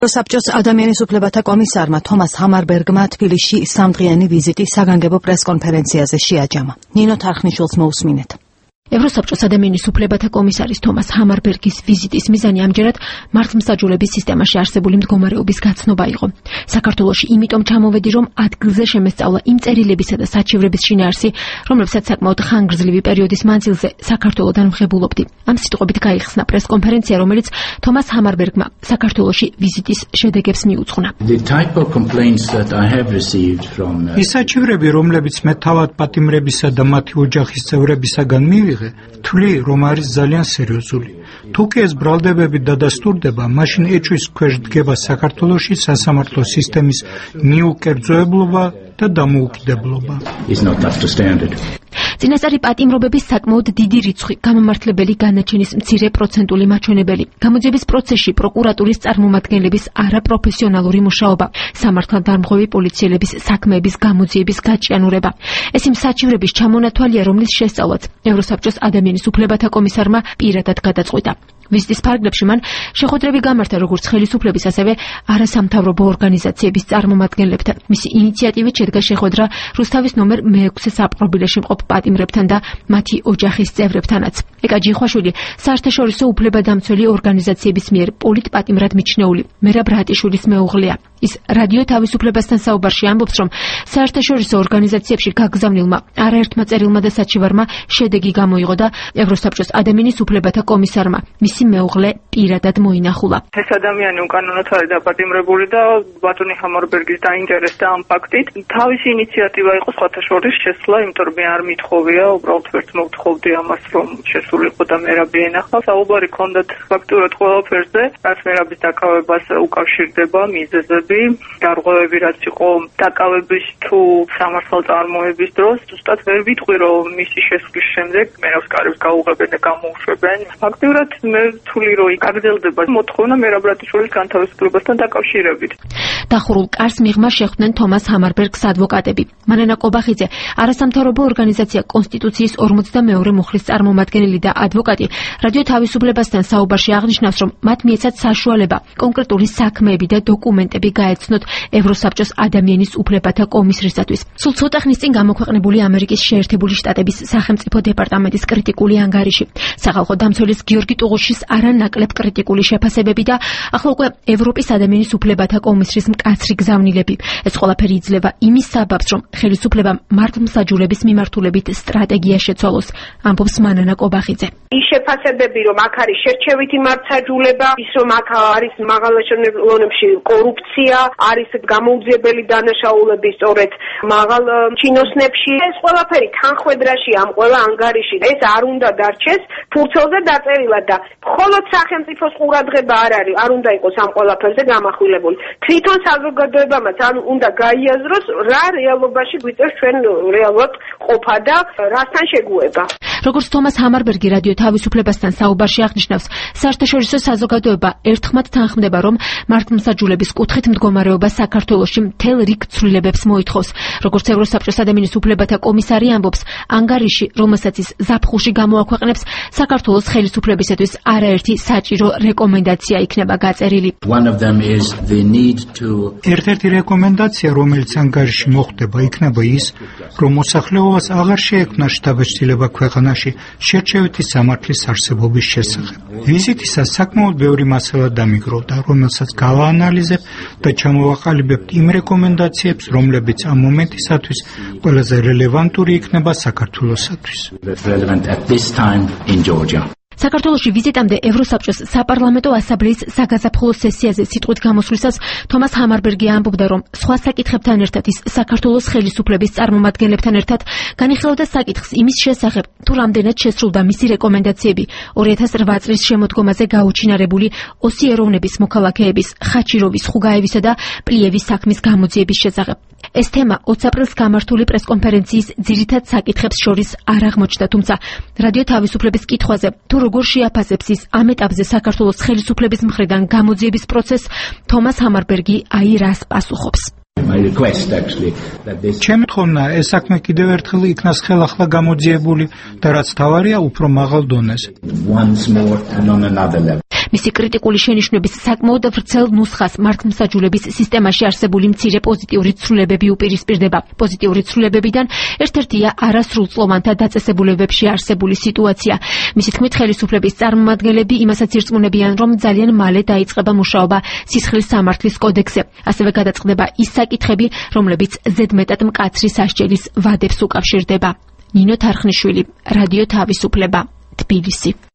საბჭოს ადამიანის უფლებათა კომისარმა თომას ჰამარბერგმა თბილისში სამდღიანი ვიზიტი საგანგებო პრესკონფერენციაზე შეაჯამა. ნინო თარხნიშვილს მოусმინეთ. ევროსაბჭოს ადამიანის უფლებათა კომისარის თომას ჰამარბერგის ვიზიტის მიზანი ამჯერად მართლმსაჯულების სისტემაში არსებული მდგომარეობის გაცნობა იყო. საქართველოში იმიტომ ჩამოვედი, რომ ადგილზე შემესწავლა იმ წერილებისა და საჩივრების შინაარსი, რომლებსაც საკმაოდ ხანგრძლივი პერიოდის მანძილზე საქართველოდან ვღებულობდი. ამ სიტყვებით გაიხსნა პრესკონფერენცია, რომელიც თომას ჰამარბერგმა საქართველოში ვიზიტის შედეგებს მიუძღვნა. ის საჩივრები, რომლებიც მე თავად პატიმრებისა და მათი ოჯახის წევრებისაგან მივიღე, თვლი, რომ არის ძალიან სერიოზული. თუ კი ეს ბრალდებები დადასტურდება, მაშინ ეჭვის ქვეშ დგება საქართველოში სასამართლო სისტემის მიუკერძოებლობა და დამოუკიდებლობა. წინასწარი პატიმრობების საკმაოდ დიდი რიცხვი, გამომართლებელი განაჩენის მცირე პროცენტული მაჩვენებელი, გამოძიების პროცესში პროკურატურის წარმომადგენლების არაპროფესიონალური მუშაობა, სამართალდამხვევი პოლიციელების საქმეების გამოძიების გაჭიანურება. ეს იმ საჩივრების ჩამონათვალია, რომლის შესწავლაც ევროსაბჭოს ადამიანის უფლებათა კომისარმა პირადად გადაწყვიტა. ვიზიტის ფარგლებში მან შეხვედრები გამართა როგორც ხელისუფლების, ასევე არასამთავრობო ორგანიზაციების წარმომადგენლებთან. მისი ინიციატივით შედგა შეხვედრა რუსთავის ნომერ მე-6 საპყრობილეში მყოფ პატიმრებთან და მათი ოჯახის წევრებთანაც. ეკა ჯიხვაშვილი საერთაშორისო უფლებადამცველი ორგანიზაციების მიერ პოლიტპატიმრად მიჩნეული მერაბ რატიშვილის მეუღლეა. ის რადიო თავისუფლებასთან საუბარში ამბობს, რომ საერთაშორისო ორგანიზაციებში გაგზავნილმა არაერთმა წერილმა და საჩივარმა შედეგი გამოიღო და ევროსაბჭოს ადამიანის უფლებათა კომისარმა მისი მეუღლე პირადად მოინახულა. ეს ადამიანი უკანონოდ არის დაპატიმრებული და ბატონი ჰამარბერგის დაინტერესდა ამ ფაქტით. თავისი ინიციატივა იყო სხვათა შორის შესვლა, იმიტომ რომ მე არ მithოვია, უბრალოდ ვერც მოვთხოვდი ამას, რომ შესულიყო და მერაბი ენახა. საუბარი ჰქონდათ ფაქტურად ყველაფერზე, რაც მერაბის დაკავებას უკავშირდება, მიზეზები, გარღვევები, რაც იყო დაკავების თუ სამართალწარმოების დროს. ზუსტად ვერ ვიტყვი, რომ მისი შესვლის შემდეგ მერაბს კარებს გაუღებენ და გამოუშვებენ. ფაქტურად მე ვთვლი, რომ გაგრძელდება მოთხოვნა მერაბ რატიშვილის განთავისუფლებასთან დაკავშირებით. დახურულ კარს მიღმა შეხვდნენ თომას ჰამარბერგს ადვოკატები. მანანა კობახიძე, არასამთავრობო ორგანიზაცია კონსტიტუციის 42 მუხლის წარმომადგენელი და ადვოკატი, რადიო თავისუფლებასთან საუბარში აღნიშნავს, რომ მათ მიეცათ საშუალება კონკრეტული საქმეები და დოკუმენტები გაეცნოთ ევროსაბჭოს ადამიანის უფლებათა კომისრისათვის. სულ ცოტა ხნის წინ გამოქვეყნებული ამერიკის შეერთებული შტატების სახელმწიფო დეპარტამენტის კრიტიკული ანგარიში, სახალხო დამცველის გიორგი ტუღუშის არანაკლებ კრიტიკული შეფასებები და ახლა უკვე ევროპის ადამიანის უფლებათა კომისრის მკაცრი გზავნილები. ეს ყველაფერი იძლევა იმის საბაბს, რომ ხელისუფლებამ მართლმსაჯულების მიმართულებით სტრატეგია შეცვალოს, ამბობს მანანა კობახიძე. ის შეფასებები, რომ აქ არის შერჩევითი მართლმსაჯულება, ის რომ აქ არის მაღალ შენობებში კორუფცია, არის გამოუძიებელი დანაშაულები სწორედ მაღალ ჩინოსნებში, ეს ყველაფერი თანხმედრაში ამ ყველა ანგარიში ეს არ უნდა დარჩეს ფურცელზე დაწერილად და მხოლოდ სახელმწიფოს ყურადღება არ უნდა იყოს ამ ყველაფერზე გამახვილებული. თვითონ საზოგადოებამაც უნდა გაიაზროს, რა რეალობაში გვიწევს ჩვენ რეალურად ყოფა და რასთან შეგუება. როგორც თომას ჰამარბერგი რადიო თავისუფლებასთან საუბარში აღნიშნავს, საერთაშორისო საზოგადოება ერთხმად თანხმდება, რომ მართლმსაჯულების კუთხით მდგომარეობა საქართველოში მთელ რიგ ცვლილებებს მოითხოვს. როგორც ევროსაბჭოს ადამიანის უფლებათა კომისარი ამბობს, ანგარიში, რომელსაც ის ზაფხულში გამოაქვეყნებს, საქართველოს ხელისუფლებისათვის არაერთი საჭირო რეკომენდაცია იქნება გაწერილი. ერთ-ერთი რეკომენდაცია, რომელიც ანგარიში მოხდება, იქნება ის, რომ მოსახლეობას აღარ შეექმნა შთაბეჭდილება ქვეყანაში შერჩევითი სამართლის არსებობის შესახებ. ვიზიტისას საკმაოდ ბევრი მასალა დამიგროვდა, რომელსაც გავაანალიზებ და ჩამოვაყალიბებთ იმ რეკომენდაციებს, რომლებიც ამ მომენტისათვის ყველაზე რელევანტური იქნება საქართველოსათვის. საქართველოში ვიზიტამდე ევროსაბჭოს საპარლამენტო ასამბლეის საგაზაფხულო სესიაზე სიტყვით გამოსვლისას თომას ჰამარბერგი ამბობდა, რომ სხვა საკითხებთან ერთად ის საქართველოს ხელისუფლების წარმომადგენლებთან ერთად განიხილავდა საკითხს იმის შესახებ, თუ რამდენად შესრულდა მისი რეკომენდაციები 2008 წლის შემოდგომაზე გაუჩინარებული ოსი ეროვნების მოქალაქეების, ხაჩიროვის, ხუგაევისა და პლიევის საქმის გამოძიების შესახებ. ეს თემა 20 აპრილს გამართული პრესკონფერენციის ძირითად საკითხებს შორის არ აღმოჩნდა, თუმცა რადიო თავისუფლების კითხვაზე, თუ როგორ შეაფასებს ის ამ ეტაპზე საქართველოს ხელისუფლების მხრიდან გამოძიების პროცესს, თომას ჰამარბერგი რას პასუხობს. ჩემი თხოვნა ეს საქმე კიდევ ერთხელ იქნას ხელახლა გამოძიებული და რაც თავარია უფრო მაღალ დონეზე. მისი კრიტიკული შენიშვნების საკმაოდ ვრცელ ნუსხას მართლმსაჯულების სისტემაში არსებული მცირე პოზიტიური ცვლილებები უპირისპირდება. პოზიტიური ცვლილებებიდან ერთ-ერთია არასრულწლოვანთა დაწესებულებებში არსებული სიტუაცია. მისი თქმით, ხელისუფლების წარმომადგენლები იმასაც ირწმუნებიან, რომ ძალიან მალე დაიწყება მუშაობა სისხლის სამართლის კოდექსზე. ასევე გადაწყდება ის საკითხები, რომლებიც ზედმეტად მკაცრი სასჯელის ვადებს უკავშირდება. ნინო თარხნიშვილი, რადიო თავისუფლება, თბილისი.